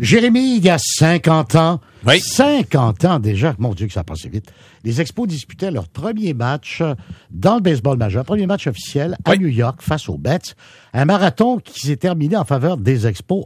Jérémy, il y a 50 ans, oui. 50 ans déjà, mon Dieu que ça a passé vite, les Expos disputaient leur premier match dans le baseball majeur, premier match officiel à New York face aux Mets. Un marathon qui s'est terminé en faveur des Expos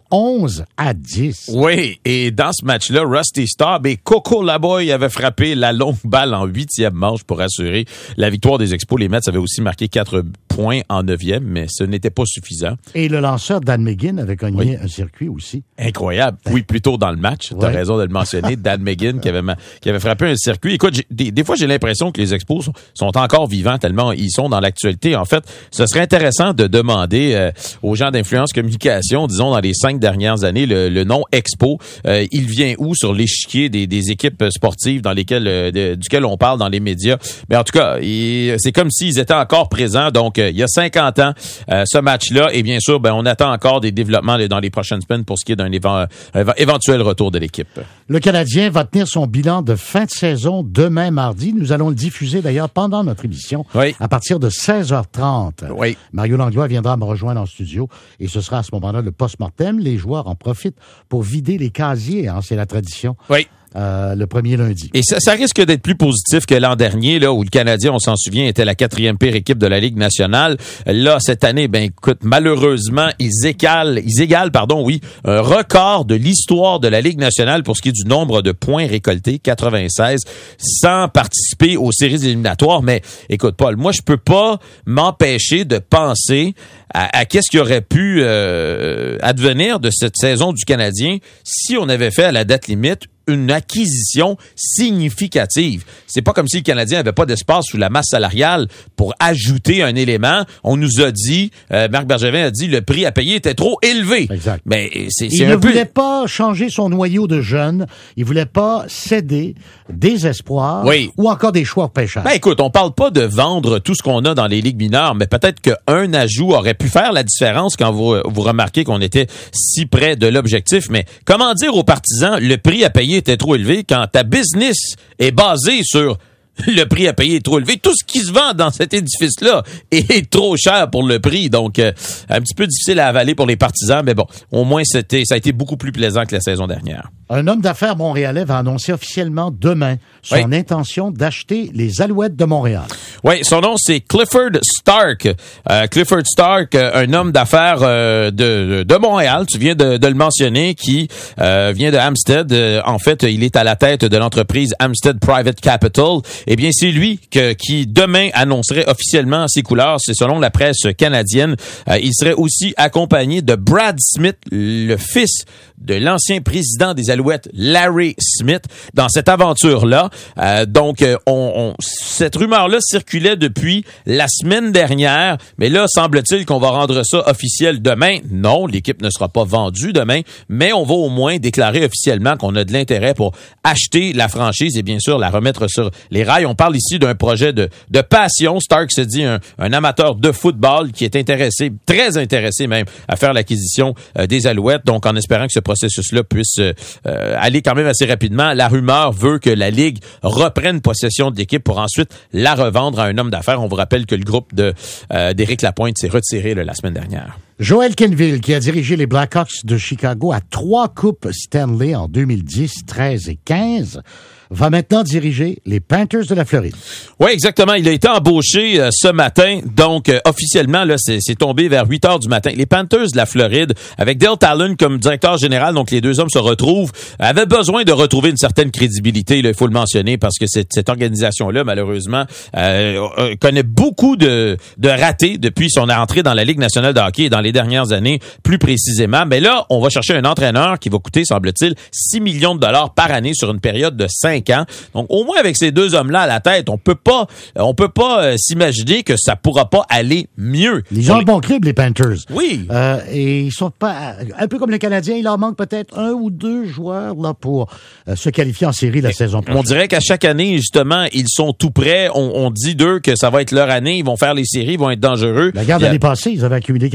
11-10. Oui, et dans ce match-là, Rusty Staub et Coco Laboy avaient frappé la longue balle en 8e manche pour assurer la victoire des Expos. Les Mets avaient aussi marqué 4 points en 9e, mais ce n'était pas suffisant. Et le lanceur Dan McGinn avait cogné un circuit aussi. Incroyable. Oui, plus tôt dans le match. Tu as raison de le mentionner. Dan McGinn qui avait frappé un circuit. Écoute, des fois, j'ai l'impression que les Expos sont encore vivants tellement ils sont dans l'actualité. En fait, ce serait intéressant de demander aux gens d'influence communication, disons, dans les 5 dernières années, le nom Expo, il vient où sur l'échiquier des équipes sportives dans lesquelles duquel on parle dans les médias. Mais en tout cas, c'est comme s'ils étaient encore présents. Donc, il y a 50 ans, ce match-là. Et bien sûr, on attend encore des développements dans les prochaines semaines pour ce qui est d'un éventuel retour de l'équipe. Le Canadien va tenir son bilan de fin de saison demain mardi. Nous allons le diffuser d'ailleurs pendant notre émission à partir de 16h30. Oui. Mario Langlois viendra me rejoindre en studio et ce sera à ce moment-là le post-mortem. Les joueurs en profitent pour vider les casiers. C'est la tradition. Oui. Le premier lundi. Et ça risque d'être plus positif que l'an dernier, là, où le Canadien, on s'en souvient, était la 4e pire équipe de la Ligue nationale. Là, cette année, écoute, malheureusement, ils égalent, un record de l'histoire de la Ligue nationale pour ce qui est du nombre de points récoltés, 96, sans participer aux séries éliminatoires. Mais, écoute, Paul, moi, je peux pas m'empêcher de penser à qu'est-ce qui aurait pu advenir de cette saison du Canadien si on avait fait à la date limite une acquisition significative. C'est pas comme si le Canadien avait pas d'espace sous la masse salariale pour ajouter un élément. On nous a dit, Marc Bergevin a dit, le prix à payer était trop élevé. Exact. Mais il ne voulait pas changer son noyau de jeunes. Il voulait pas céder des espoirs ou encore des choix au pêchage. Écoute, on parle pas de vendre tout ce qu'on a dans les ligues mineures, mais peut-être qu'un ajout aurait pu faire la différence quand vous remarquez qu'on était si près de l'objectif. Mais comment dire aux partisans, le prix à payer était trop élevé quand ta business est basée sur le prix à payer est trop élevé. Tout ce qui se vend dans cet édifice-là est trop cher pour le prix. Donc, un petit peu difficile à avaler pour les partisans. Mais bon, au moins, ça a été beaucoup plus plaisant que la saison dernière. Un homme d'affaires montréalais va annoncer officiellement demain son intention d'acheter les Alouettes de Montréal. Oui, son nom, c'est Clifford Stark. Clifford Stark, un homme d'affaires de Montréal, tu viens de le mentionner, qui vient de Amstead. En fait, il est à la tête de l'entreprise Amstead Private Capital. Eh bien, c'est lui qui demain annoncerait officiellement ses couleurs. C'est selon la presse canadienne. Il serait aussi accompagné de Brad Smith, le fils de l'ancien président des Alouettes, Larry Smith, dans cette aventure-là. Donc, cette rumeur-là circulait depuis la semaine dernière, mais là, semble-t-il qu'on va rendre ça officiel demain. Non, l'équipe ne sera pas vendue demain, mais on va au moins déclarer officiellement qu'on a de l'intérêt pour acheter la franchise et bien sûr la remettre sur les rails. On parle ici d'un projet de passion. Stark se dit un amateur de football qui est intéressé, très intéressé même, à faire l'acquisition des Alouettes. Donc, en espérant que ce processus-là puisse aller quand même assez rapidement. La rumeur veut que la Ligue reprenne possession de l'équipe pour ensuite la revendre à un homme d'affaires. On vous rappelle que le groupe d'Éric Lapointe s'est retiré la semaine dernière. Joel Kenville, qui a dirigé les Blackhawks de Chicago à 3 coupes Stanley en 2010, 13 et 15, va maintenant diriger les Panthers de la Floride. Oui, exactement. Il a été embauché ce matin. Donc, officiellement, là, c'est tombé vers 8 heures du matin. Les Panthers de la Floride, avec Dale Talon comme directeur général, donc les deux hommes se retrouvent, avaient besoin de retrouver une certaine crédibilité, là, il faut le mentionner, parce que cette organisation-là, malheureusement, connaît beaucoup de ratés depuis son entrée dans la Ligue nationale de hockey et dans les dernières années, plus précisément. Mais là, on va chercher un entraîneur qui va coûter, semble-t-il, 6 millions de dollars par année sur une période de 5 ans. Donc, au moins, avec ces deux hommes-là à la tête, on peut pas s'imaginer que ça pourra pas aller mieux. Ils ont un bon club, les Panthers. Oui. Et ils sont pas, un peu comme les Canadiens, il leur manque peut-être 1 ou 2 joueurs, là, pour se qualifier en série la saison prochaine. On dirait qu'à chaque année, justement, ils sont tout prêts. On dit d'eux que ça va être leur année. Ils vont faire les séries, ils vont être dangereux. Regarde, l'année passée, ils avaient accumulé 96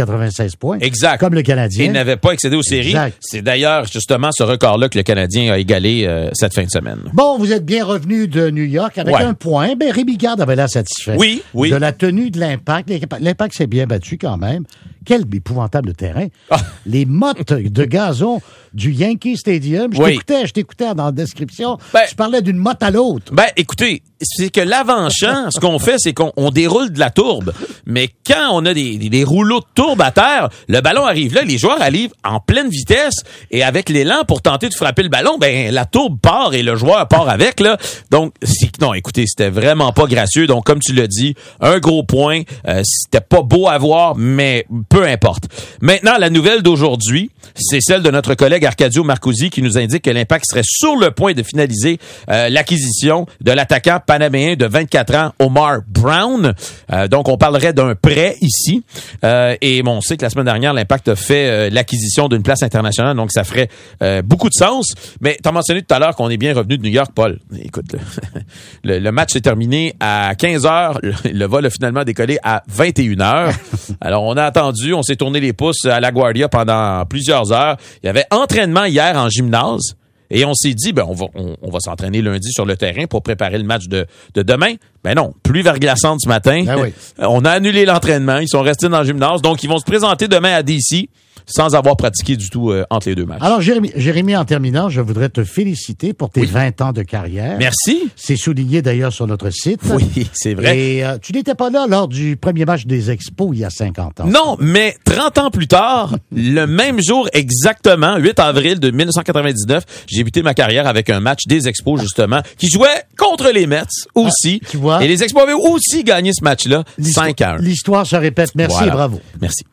16 points. Exact. Comme le Canadien. Il n'avait pas excédé aux séries. Exact. C'est d'ailleurs justement ce record-là que le Canadien a égalé cette fin de semaine. Bon, vous êtes bien revenu de New York avec un point. Ben, Rémi Garde avait l'air satisfait. Oui. De la tenue de l'Impact. L'Impact s'est bien battu quand même. Quel épouvantable terrain. Les mottes de gazon du Yankee Stadium. Je t'écoutais dans la description. Tu parlais d'une motte à l'autre. Ben, écoutez, c'est que l'avant-champ, ce qu'on fait, c'est qu'on déroule de la tourbe. Mais quand on a des rouleaux de tourbe à terre, le ballon arrive là, les joueurs arrivent en pleine vitesse et avec l'élan pour tenter de frapper le ballon, ben, la tourbe part et le joueur part avec, là. Donc, non, écoutez, c'était vraiment pas gracieux. Donc, comme tu l'as dit, un gros point. C'était pas beau à voir, mais peu importe. Maintenant, la nouvelle d'aujourd'hui, c'est celle de notre collègue Arcadio Marcusi qui nous indique que l'Impact serait sur le point de finaliser l'acquisition de l'attaquant panaméen de 24 ans, Omar Brown. Donc, on parlerait d'un prêt ici. Et bon, on sait que la semaine dernière, l'Impact a fait l'acquisition d'une place internationale, donc ça ferait beaucoup de sens. Mais tu as mentionné tout à l'heure qu'on est bien revenu de New York, Paul. Écoute, le match s'est terminé à 15h. Le vol a finalement décollé à 21h. Alors, on a attendu, on s'est tourné les pouces à LaGuardia pendant plusieurs heures. Il y avait entraînement hier en gymnase. Et on s'est dit, ben, on va s'entraîner lundi sur le terrain pour préparer le match de demain. Ben non, pluie verglaçante ce matin. Ben oui. On a annulé l'entraînement. Ils sont restés dans le gymnase. Donc, ils vont se présenter demain à DC sans avoir pratiqué du tout entre les deux matchs. Alors, Jérémy, en terminant, je voudrais te féliciter pour tes 20 ans de carrière. Merci. C'est souligné d'ailleurs sur notre site. Oui, c'est vrai. Et tu n'étais pas là lors du premier match des Expos il y a 50 ans. Non, mais 30 ans plus tard, le même jour exactement, 8 avril de 1999, j'ai débuté ma carrière avec un match des Expos, justement, qui jouait contre les Mets aussi. Tu vois? Et les Expos avaient aussi gagné ce match-là 5-1. L'histoire se répète. Merci et bravo. Merci.